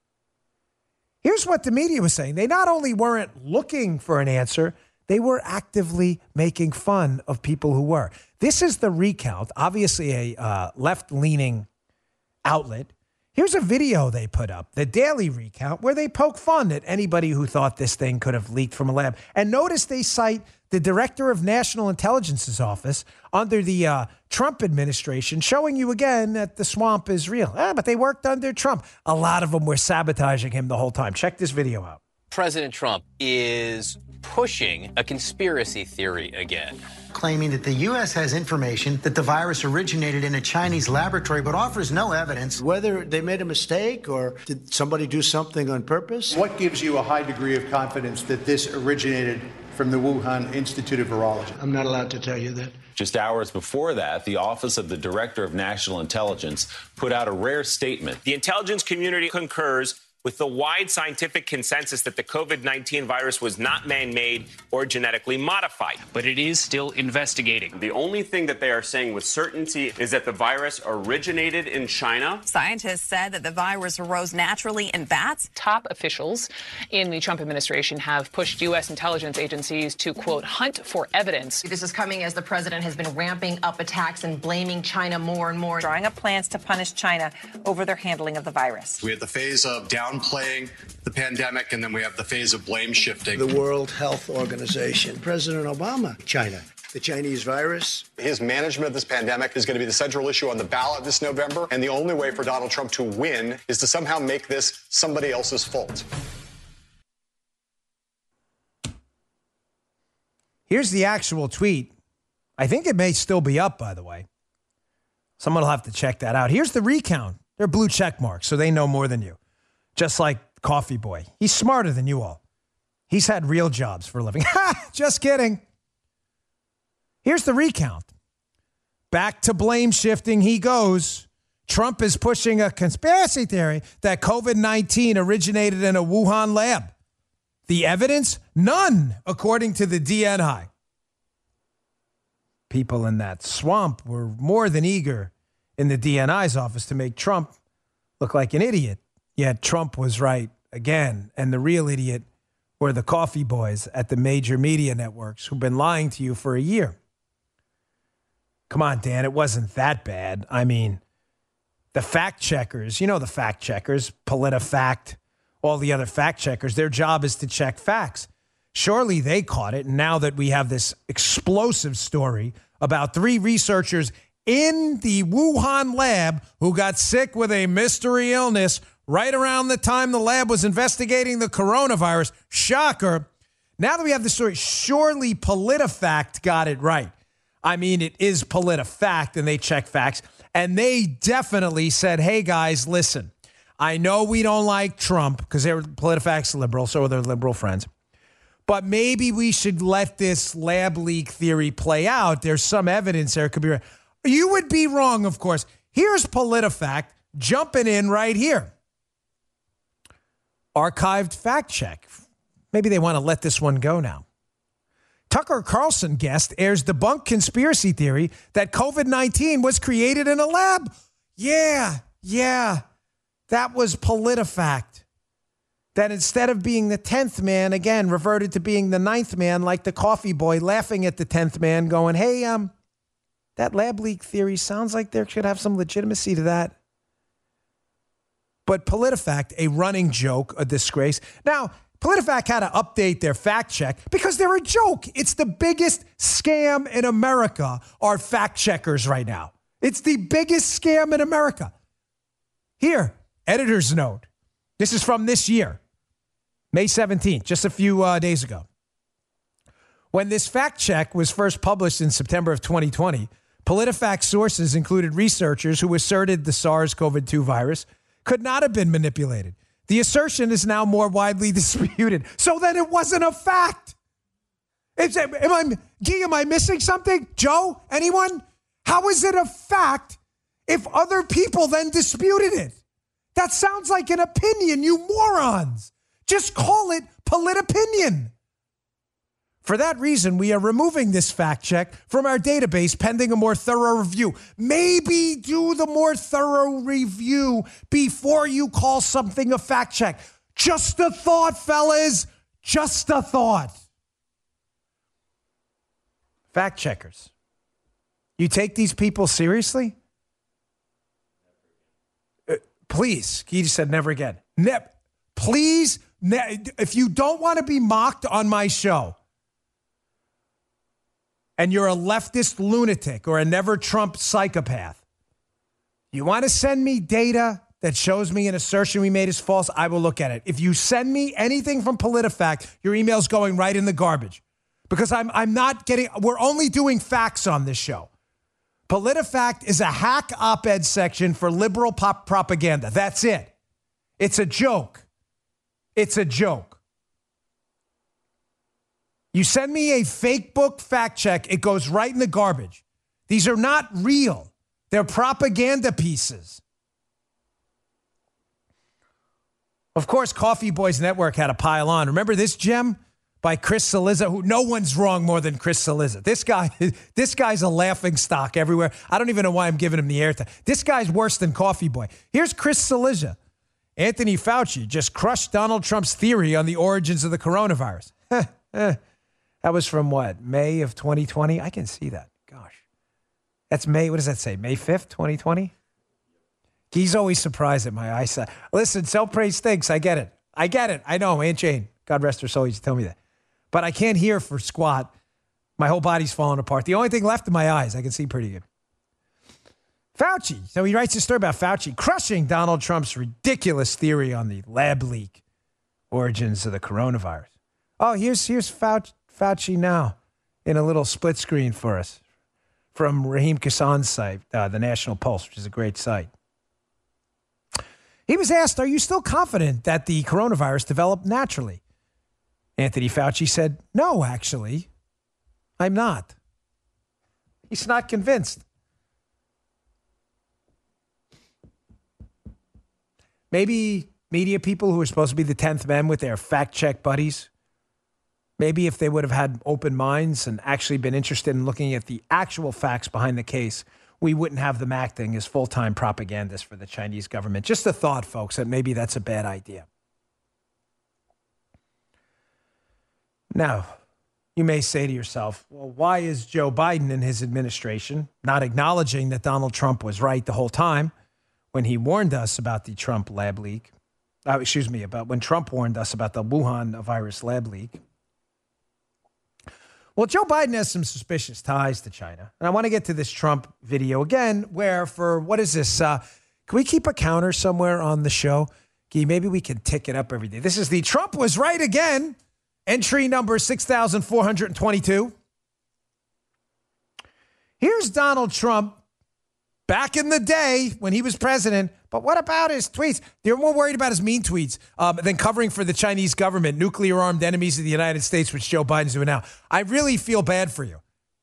Here's what the media was saying. They not only weren't looking for an answer, they were actively making fun of people who were. This is the recount, obviously a left-leaning outlet. Here's a video they put up, the Daily Recount, where they poke fun at anybody who thought this thing could have leaked from a lab. And notice they cite the Director of National Intelligence's office under the Trump administration, showing you again that the swamp is real. But they worked under Trump. A lot of them were sabotaging him the whole time. Check this video out. President Trump is pushing a conspiracy theory again. Claiming that the U.S. has information that the virus originated in a Chinese laboratory, but offers no evidence. Whether they made a mistake or did somebody do something on purpose? What gives you a high degree of confidence that this originated from the Wuhan Institute of Virology? I'm not allowed to tell you that. Just hours before that, the Office of the Director of National Intelligence put out a rare statement. The intelligence community concurs with the wide scientific consensus that the COVID-19 virus was not man-made or genetically modified. But it is still investigating. The only thing that they are saying with certainty is that the virus originated in China. Scientists said that the virus arose naturally in bats. Top officials in the Trump administration have pushed U.S. intelligence agencies to, quote, hunt for evidence. This is coming as the president has been ramping up attacks and blaming China more and more. Drawing up plans to punish China over their handling of the virus. We had the phase of downplaying the pandemic, and then we have the phase of blame shifting. The World Health Organization, President Obama, China, the Chinese virus. His management of this pandemic is going to be the central issue on the ballot this November, and the only way for Donald Trump to win is to somehow make this somebody else's fault. Here's the actual tweet. I think it may still be up, by the way. Someone will have to check that out. Here's the recount. They're blue check marks, so they know more than you. Just like Coffee Boy. He's smarter than you all. He's had real jobs for a living. Just kidding. Here's the recount. Back to blame shifting he goes. Trump is pushing a conspiracy theory that COVID-19 originated in a Wuhan lab. The evidence? None, according to the DNI. People in that swamp were more than eager in the DNI's office to make Trump look like an idiot. Yet Trump was right again, and the real idiot were the coffee boys at the major media networks who've been lying to you for a year. Come on, Dan, it wasn't that bad. I mean, the fact checkers, you know the fact checkers, PolitiFact, all the other fact checkers, their job is to check facts. Surely they caught it. And now that we have this explosive story about 3 researchers in the Wuhan lab who got sick with a mystery illness right around the time the lab was investigating the coronavirus. Shocker. Now that we have the story, surely PolitiFact got it right. I mean, it is PolitiFact, and they check facts. And they definitely said, hey, guys, listen, I know we don't like Trump because PolitiFact's liberal, so are their liberal friends. But maybe we should let this lab leak theory play out. There's some evidence there. It could be right. You would be wrong, of course. Here's PolitiFact jumping in right here. Archived fact check. Maybe they want to let this one go now. Tucker Carlson guest airs debunked conspiracy theory that COVID-19 was created in a lab. Yeah. That was PolitiFact. That instead of being the 10th man, again, reverted to being the 9th man, like the coffee boy laughing at the 10th man going, hey, that lab leak theory sounds like there should have some legitimacy to that. But PolitiFact, a running joke, a disgrace. Now, PolitiFact had to update their fact check because they're a joke. It's the biggest scam in America, are fact checkers right now. It's the biggest scam in America. Here, editor's note. This is from this year, May 17th, just a few days ago. When this fact check was first published in September of 2020, PolitiFact sources included researchers who asserted the SARS-CoV-2 virus could not have been manipulated. The assertion is now more widely disputed. So then it wasn't a fact. Am I missing something? Joe, anyone? How is it a fact if other people then disputed it? That sounds like an opinion, you morons. Just call it PolitOpinion. For that reason, we are removing this fact check from our database pending a more thorough review. Maybe do the more thorough review before you call something a fact check. Just a thought, fellas. Just a thought. Fact checkers. You take these people seriously? Please. He just said never again. Please. If you don't want to be mocked on my show, and you're a leftist lunatic or a never Trump psychopath, you want to send me data that shows me an assertion we made is false, I will look at it. If you send me anything from PolitiFact, your email's going right in the garbage. Because I'm not getting, we're only doing facts on this show. PolitiFact is a hack op-ed section for liberal pop propaganda. That's it. It's a joke. It's a joke. You send me a fake book fact check, it goes right in the garbage. These are not real. They're propaganda pieces. Of course, Coffee Boys Network had a pile on. Remember this gem by Chris Cillizza, who no one's wrong more than Chris Cillizza. This guy's a laughing stock everywhere. I don't even know why I'm giving him the airtime. This guy's worse than Coffee Boy. Here's Chris Cillizza. Anthony Fauci just crushed Donald Trump's theory on the origins of the coronavirus. That was from what? May of 2020? I can see that. Gosh. That's May. What does that say? May 5th, 2020? He's always surprised at my eyesight. Listen, self-praise stinks. I get it. I know. Aunt Jane, God rest her soul, used to tell me that. But I can't hear for squat. My whole body's falling apart. The only thing left in my eyes, I can see pretty good. Fauci. So he writes a story about Fauci crushing Donald Trump's ridiculous theory on the lab leak origins of the coronavirus. Oh, here's Fauci now in a little split screen for us from Raheem Kassan's site, the National Pulse, which is a great site. He was asked, are you still confident that the coronavirus developed naturally? Anthony Fauci said, no, actually, I'm not. He's not convinced. Maybe media people who are supposed to be the 10th men with their fact-check buddies, maybe if they would have had open minds and actually been interested in looking at the actual facts behind the case, we wouldn't have them acting as full-time propagandists for the Chinese government. Just a thought, folks, that maybe that's a bad idea. Now, you may say to yourself, well, why is Joe Biden and his administration not acknowledging that Donald Trump was right the whole time when he warned us about the Trump lab leak? About when Trump warned us about the Wuhan virus lab leak. Well, Joe Biden has some suspicious ties to China. And I want to get to this Trump video again, where for, what is this? Can we keep a counter somewhere on the show? Maybe we can tick it up every day. This is the Trump was right again. Entry number 6,422. Here's Donald Trump back in the day when he was president. But what about his tweets? They're more worried about his mean tweets than covering for the Chinese government, nuclear-armed enemies of the United States, which Joe Biden's doing now. I really feel bad for you.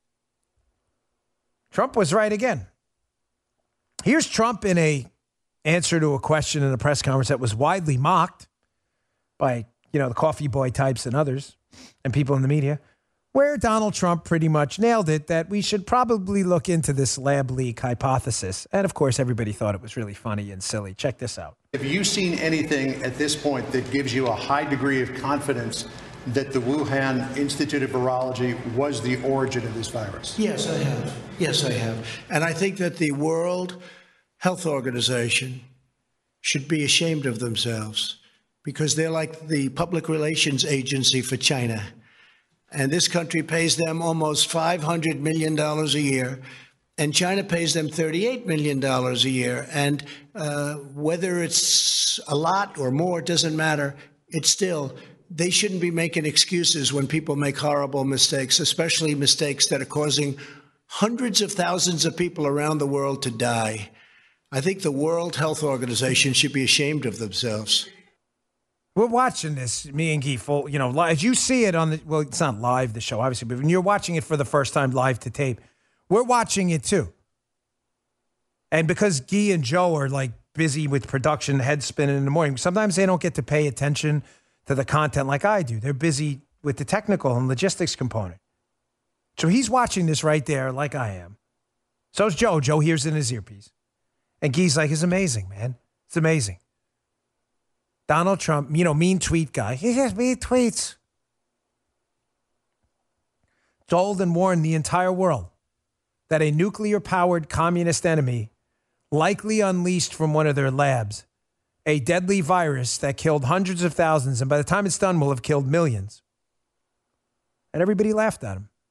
Trump was right again. Here's Trump in a answer to a question in a press conference that was widely mocked by, the coffee boy types and others and people in the media, where Donald Trump pretty much nailed it that we should probably look into this lab leak hypothesis. And, of course, everybody thought it was really funny and silly. Check this out. Have you seen anything at this point that gives you a high degree of confidence that the Wuhan Institute of Virology was the origin of this virus? Yes, I have. Yes, I have. And I think that the World Health Organization should be ashamed of themselves because they're like the public relations agency for China. And this country pays them almost $500 million a year, and China pays them $38 million a year. And whether it's a lot or more, it doesn't matter. It's still, they shouldn't be making excuses when people make horrible mistakes, especially mistakes that are causing hundreds of thousands of people around the world to die. I think the World Health Organization should be ashamed of themselves. We're watching this, me and Guy, full, as you see it on the, well, it's not live, the show, obviously, but when you're watching it for the first time live to tape, we're watching it too. And because Guy and Joe are like busy with production, head spinning in the morning, sometimes they don't get to pay attention to the content like I do. They're busy with the technical and logistics component. So he's watching this right there like I am. So is Joe. Joe hears it in his earpiece. And Guy's like, it's amazing, man. It's amazing. Donald Trump, mean tweet guy. He has mean tweets. Told and warned the entire world that a nuclear-powered communist enemy likely unleashed from one of their labs a deadly virus that killed hundreds of thousands, and by the time it's done, will have killed millions. And everybody laughed at him.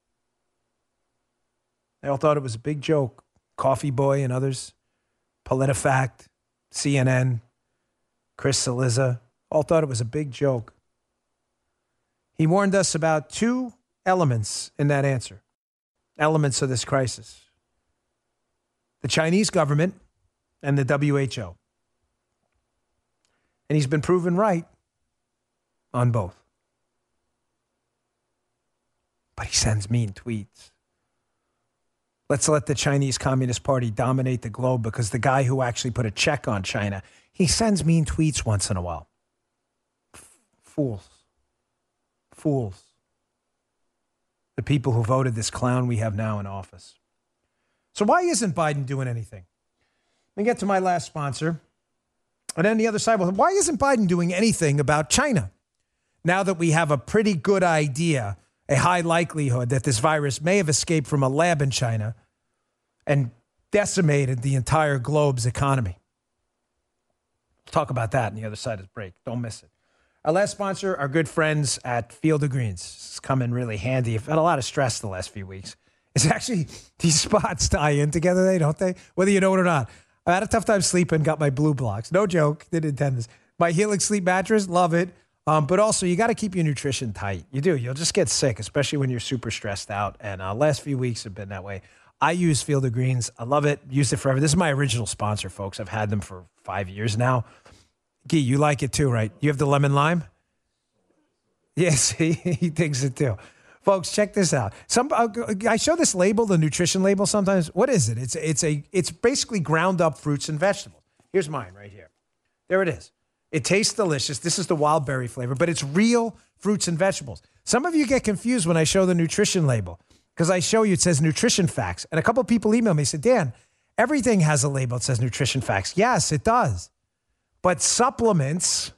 They all thought it was a big joke. Coffee Boy and others, PolitiFact, CNN, Chris Cillizza, all thought it was a big joke. He warned us about two elements in that answer, elements of this crisis: the Chinese government and the WHO. And he's been proven right on both. But he sends mean tweets. Let's let the Chinese Communist Party dominate the globe because the guy who actually put a check on China, he sends mean tweets once in a while. Fools. Fools. The people who voted this clown we have now in office. So why isn't Biden doing anything? Let me get to my last sponsor. And then the other side, well, why isn't Biden doing anything about China? Now that we have a pretty good idea, a high likelihood that this virus may have escaped from a lab in China and decimated the entire globe's economy. We'll talk about that on the other side of the break. Don't miss it. Our last sponsor, our good friends at Field of Greens. It's come in really handy. I've had a lot of stress the last few weeks. It's actually, these spots tie in together, don't they? Whether you know it or not. I had a tough time sleeping, got my blue blocks. No joke, didn't intend this. My Helix sleep mattress, love it. But also, you got to keep your nutrition tight. You do. You'll just get sick, especially when you're super stressed out. And last few weeks have been that way. I use Field of Greens. I love it. Used it forever. This is my original sponsor, folks. I've had them for 5 years now. Guy, you like it too, right? You have the lemon lime? Yes, he thinks it too. Folks, check this out. I show this label, the nutrition label sometimes. What is it? It's basically ground up fruits and vegetables. Here's mine right here. There it is. It tastes delicious. This is the wild berry flavor, but it's real fruits and vegetables. Some of you get confused when I show the nutrition label because I show you it says nutrition facts. And a couple of people email me and said, Dan, everything has a label that says nutrition facts. Yes, it does. But supplements,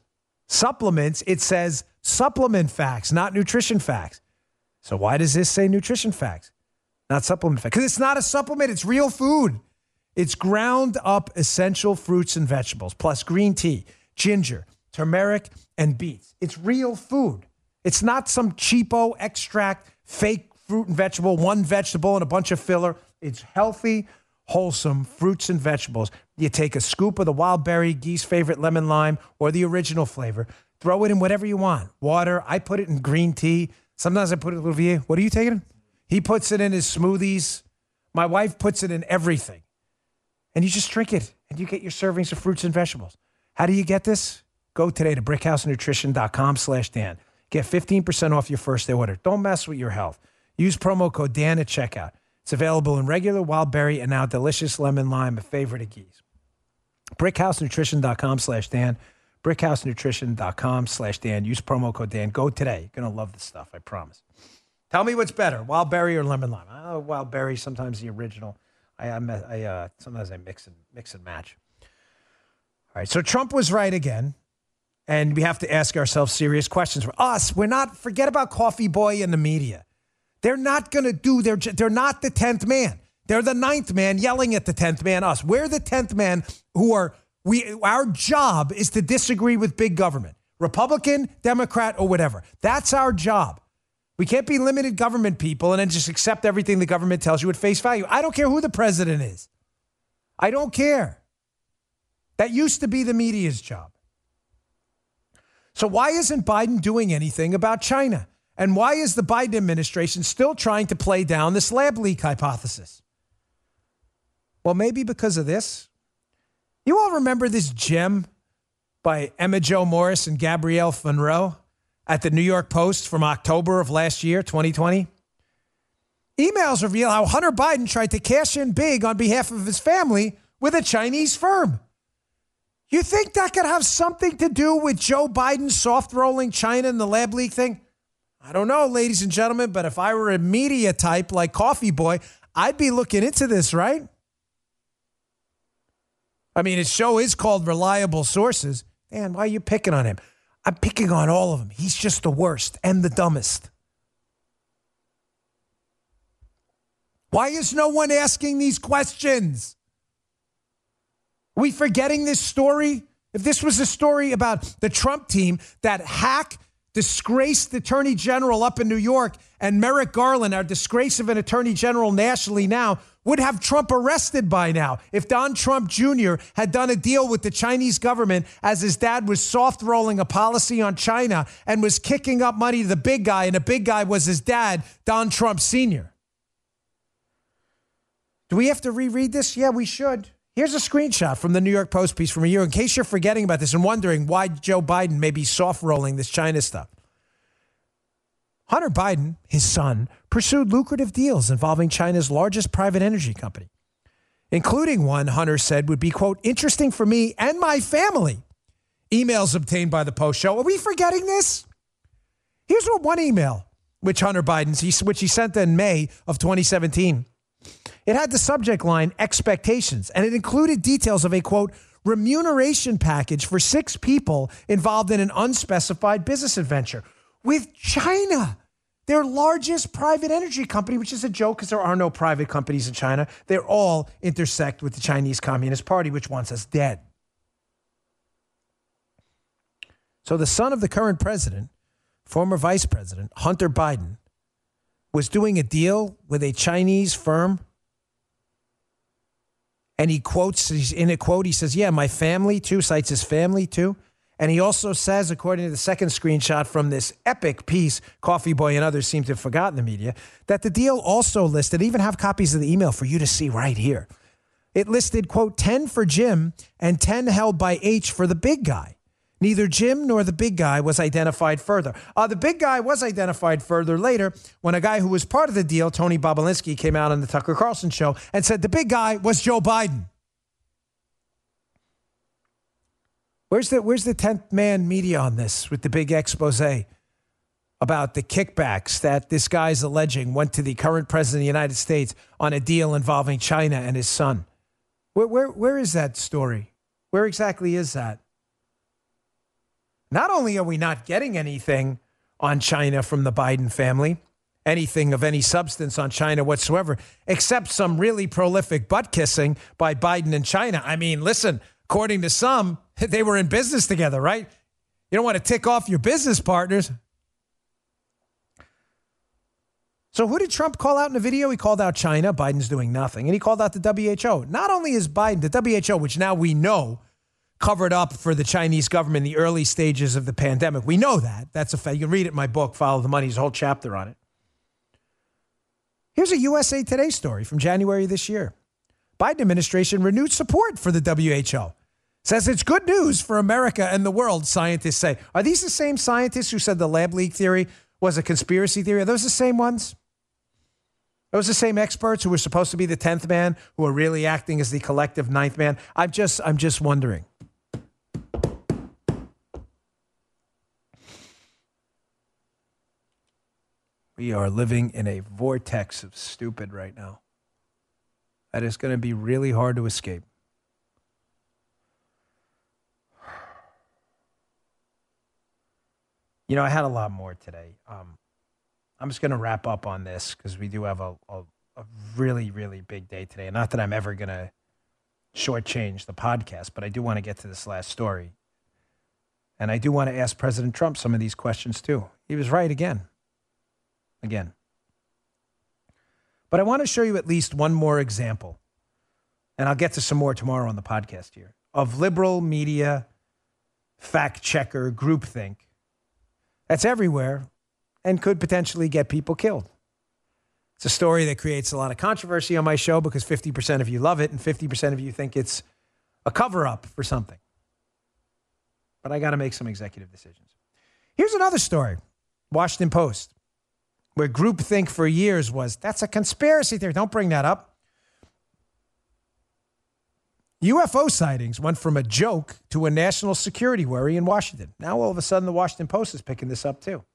it says supplement facts, not nutrition facts. So why does this say nutrition facts, not supplement facts? Because it's not a supplement. It's real food. It's ground up essential fruits and vegetables, plus green tea, ginger, turmeric, and beets. It's real food. It's not some cheapo extract, fake fruit and vegetable, one vegetable and a bunch of filler. It's healthy, wholesome fruits and vegetables. You take a scoop of the wild berry, Gee's favorite lemon lime, or the original flavor. Throw it in whatever you want. Water. I put it in green tea. Sometimes I put it in Olivier. What are you taking? He puts it in his smoothies. My wife puts it in everything. And you just drink it, and you get your servings of fruits and vegetables. How do you get this? Go today to brickhousenutrition.com/Dan. Get 15% off your first order. Don't mess with your health. Use promo code Dan at checkout. It's available in regular wild berry and now delicious lemon lime, a favorite of Gee's. brickhousenutrition.com/Dan. brickhousenutrition.com/Dan. Use promo code Dan. Go today. You're going to love this stuff, I promise. Tell me what's better, wild berry or lemon lime. I know wild berry, sometimes the original. Sometimes I mix and match. All right, so Trump was right again, and we have to ask ourselves serious questions. For us, forget about Coffee Boy and the media. They're not going to do they're not the 10th man. They're the 9th man yelling at the 10th man, us. We're the 10th man our job is to disagree with big government, Republican, Democrat, or whatever. That's our job. We can't be limited government people and then just accept everything the government tells you at face value. I don't care who the president is. I don't care. That used to be the media's job. So why isn't Biden doing anything about China? And why is the Biden administration still trying to play down this lab leak hypothesis? Well, maybe because of this. You all remember this gem by Emma Jo Morris and Gabrielle Funro at the New York Post from October of last year, 2020? Emails reveal how Hunter Biden tried to cash in big on behalf of his family with a Chinese firm. You think that could have something to do with Joe Biden soft-rolling China and the lab leak thing? I don't know, ladies and gentlemen, but if I were a media type like Coffee Boy, I'd be looking into this, right? I mean, his show is called Reliable Sources. Man, why are you picking on him? I'm picking on all of them. He's just the worst and the dumbest. Why is no one asking these questions? Are we forgetting this story? If this was a story about the Trump team that disgraced Attorney General up in New York, and Merrick Garland, our disgrace of an Attorney General nationally now, would have Trump arrested by now if Don Trump Jr. had done a deal with the Chinese government as his dad was soft rolling a policy on China and was kicking up money to the big guy, and the big guy was his dad, Don Trump Sr. Do we have to reread this? Yeah, we should. Here's a screenshot from the New York Post piece from a year, in case you're forgetting about this and wondering why Joe Biden may be soft rolling this China stuff. Hunter Biden, his son, pursued lucrative deals involving China's largest private energy company, including one Hunter said would be, quote, interesting for me and my family. Emails obtained by the Post show. Are we forgetting this? Here's what one email, which Hunter Biden's, which he sent in May of 2017. It had the subject line, expectations, and it included details of a, quote, remuneration package for 6 people involved in an unspecified business adventure with China, their largest private energy company, which is a joke because there are no private companies in China. They're all intersect with the Chinese Communist Party, which wants us dead. So the son of the current president, former vice president, Hunter Biden, was doing a deal with a Chinese firm. And he quotes, in a quote, he says, yeah, my family too, cites his family too. And he also says, according to the second screenshot from this epic piece, Coffee Boy and others seem to have forgotten the media, that the deal also listed, even have copies of the email for you to see right here. It listed, quote, 10 for Jim and 10 held by H for the big guy. Neither Jim nor the big guy was identified further. The big guy was identified further later when a guy who was part of the deal, Tony Bobulinski, came out on the Tucker Carlson show and said the big guy was Joe Biden. Where's the 10th man media on this with the big expose about the kickbacks that this guy's alleging went to the current president of the United States on a deal involving China and his son? Where is that story? Where exactly is that? Not only are we not getting anything on China from the Biden family, anything of any substance on China whatsoever, except some really prolific butt kissing by Biden and China. I mean, listen, according to some, they were in business together, right? You don't want to tick off your business partners. So who did Trump call out in the video? He called out China. Biden's doing nothing. And he called out the WHO. Not only is Biden, the WHO, which now we know covered up for the Chinese government in the early stages of the pandemic. We know that. That's a fact. You can read it in my book, Follow the Money. There's a whole chapter on it. Here's a USA Today story from January this year. Biden administration renewed support for the WHO. Says it's good news for America and the world, scientists say. Are these the same scientists who said the lab leak theory was a conspiracy theory? Are those the same ones? Are those the same experts who were supposed to be the 10th man who are really acting as the collective 9th man? I'm just wondering. We are living in a vortex of stupid right now. That is going to be really hard to escape. You know, I had a lot more today. I'm just going to wrap up on this because we do have a really, really big day today. And not that I'm ever going to shortchange the podcast, but I do want to get to this last story. And I do want to ask President Trump some of these questions too. He was right again. But I want to show you at least one more example, and I'll get to some more tomorrow on the podcast here, of liberal media fact-checker groupthink that's everywhere and could potentially get people killed. It's a story that creates a lot of controversy on my show because 50% of you love it and 50% of you think it's a cover-up for something. But I got to make some executive decisions. Here's another story, Washington Post, where groupthink for years was, that's a conspiracy theory. Don't bring that up. UFO sightings went from a joke to a national security worry in Washington. Now, all of a sudden, the Washington Post is picking this up, too.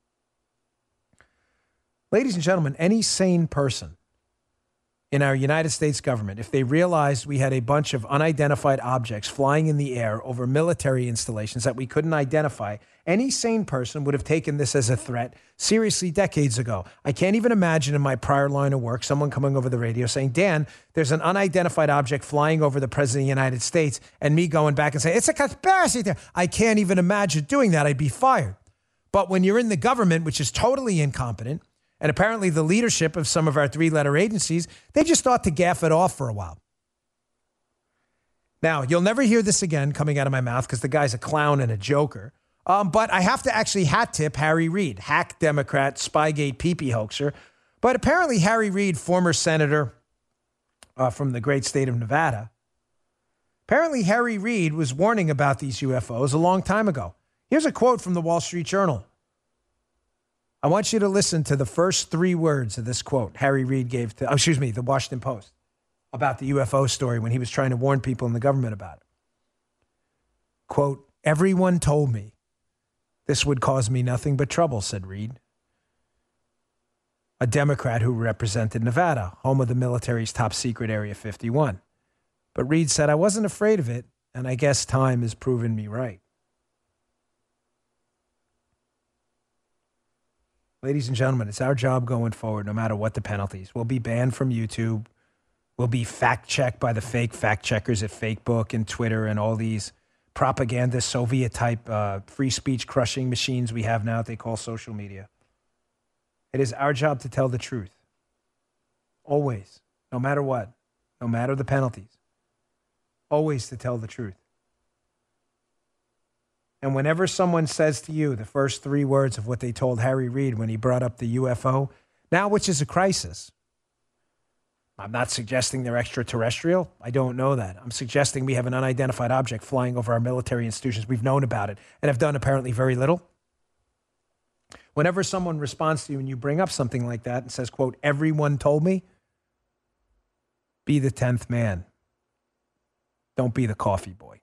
Ladies and gentlemen, any sane person in our United States government, if they realized we had a bunch of unidentified objects flying in the air over military installations that we couldn't identify, any sane person would have taken this as a threat seriously decades ago. I can't even imagine in my prior line of work someone coming over the radio saying, Dan, there's an unidentified object flying over the president of the United States, and me going back and saying, it's a conspiracy theory. I can't even imagine doing that. I'd be fired. But when you're in the government, which is totally incompetent, and apparently the leadership of some of our three-letter agencies, they just thought to gaff it off for a while. Now, you'll never hear this again coming out of my mouth because the guy's a clown and a joker. But I have to actually hat tip Harry Reid, hack Democrat, Spygate pee-pee hoaxer. But apparently Harry Reid, former senator from the great state of Nevada, apparently Harry Reid was warning about these UFOs a long time ago. Here's a quote from the Wall Street Journal. I want you to listen to the first 3 words of this quote Harry Reid gave to, the Washington Post about the UFO story when he was trying to warn people in the government about it. Quote, everyone told me this would cause me nothing but trouble, said Reid, a Democrat who represented Nevada, home of the military's top secret Area 51. But Reid said, I wasn't afraid of it, and I guess time has proven me right. Ladies and gentlemen, it's our job going forward, no matter what the penalties. We'll be banned from YouTube. We'll be fact-checked by the fake fact-checkers at Fakebook and Twitter and all these propaganda, Soviet-type free speech crushing machines we have now that they call social media. It is our job to tell the truth. Always, no matter what, no matter the penalties. Always to tell the truth. And whenever someone says to you the first 3 words of what they told Harry Reid when he brought up the UFO, now which is a crisis, I'm not suggesting they're extraterrestrial. I don't know that. I'm suggesting we have an unidentified object flying over our military institutions. We've known about it and have done apparently very little. Whenever someone responds to you and you bring up something like that and says, quote, everyone told me, be the 10th man. Don't be the coffee boy.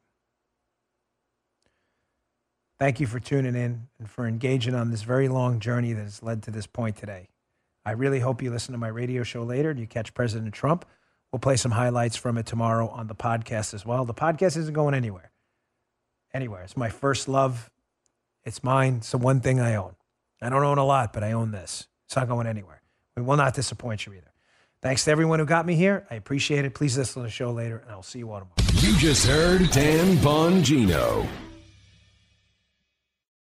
Thank you for tuning in and for engaging on this very long journey that has led to this point today. I really hope you listen to my radio show later and you catch President Trump. We'll play some highlights from it tomorrow on the podcast as well. The podcast isn't going anywhere. It's my first love. It's mine. It's the one thing I own. I don't own a lot, but I own this. It's not going anywhere. We will not disappoint you either. Thanks to everyone who got me here. I appreciate it. Please listen to the show later, and I'll see you all tomorrow. You just heard Dan Bongino.